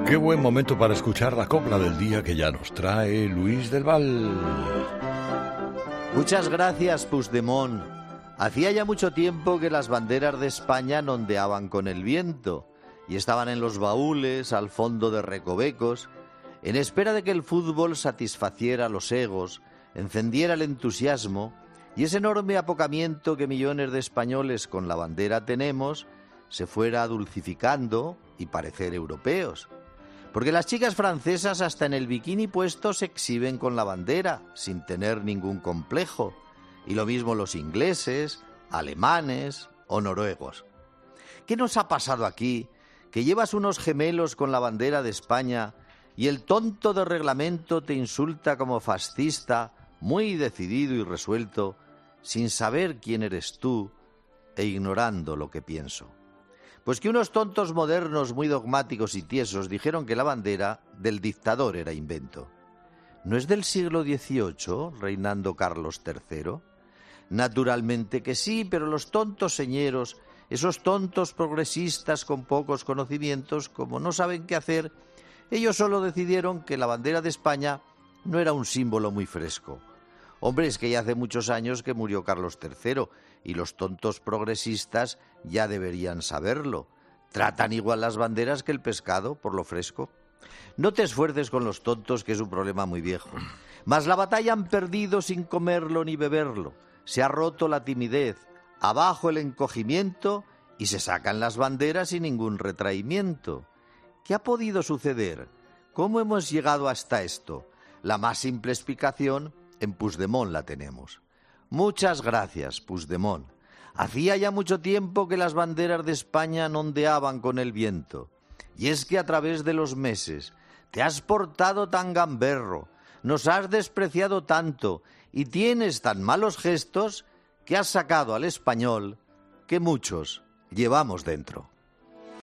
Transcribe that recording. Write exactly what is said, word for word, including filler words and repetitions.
Qué buen momento para escuchar la copla del día que ya nos trae Luis del Val. Muchas gracias, Puigdemont. Hacía ya mucho tiempo que las banderas de España no ondeaban con el viento y estaban en los baúles, al fondo de recovecos, en espera de que el fútbol satisfaciera los egos, encendiera el entusiasmo y ese enorme apocamiento que millones de españoles con la bandera tenemos se fuera dulcificando y parecer europeos. Porque las chicas francesas hasta en el bikini puesto se exhiben con la bandera, sin tener ningún complejo. Y lo mismo los ingleses, alemanes o noruegos. ¿Qué nos ha pasado aquí? Que llevas unos gemelos con la bandera de España y el tonto de reglamento te insulta como fascista, muy decidido y resuelto, sin saber quién eres tú e ignorando lo que pienso. Pues que unos tontos modernos muy dogmáticos y tiesos dijeron que la bandera del dictador era invento. ¿No es del siglo dieciocho, reinando Carlos tercero? Naturalmente que sí, pero los tontos señeros, esos tontos progresistas con pocos conocimientos, como no saben qué hacer, ellos solo decidieron que la bandera de España no era un símbolo muy fresco. Hombre, es que ya hace muchos años que murió Carlos tercero y los tontos progresistas ya deberían saberlo. Tratan igual las banderas que el pescado, por lo fresco. No te esfuerces con los tontos, que es un problema muy viejo. Mas la batalla han perdido sin comerlo ni beberlo. Se ha roto la timidez, abajo el encogimiento y se sacan las banderas sin ningún retraimiento. ¿Qué ha podido suceder? ¿Cómo hemos llegado hasta esto? La más simple explicación en Puigdemont la tenemos. Muchas gracias, Puigdemont. Hacía ya mucho tiempo que las banderas de España no ondeaban con el viento. Y es que a través de los meses te has portado tan gamberro, nos has despreciado tanto y tienes tan malos gestos que has sacado al español que muchos llevamos dentro.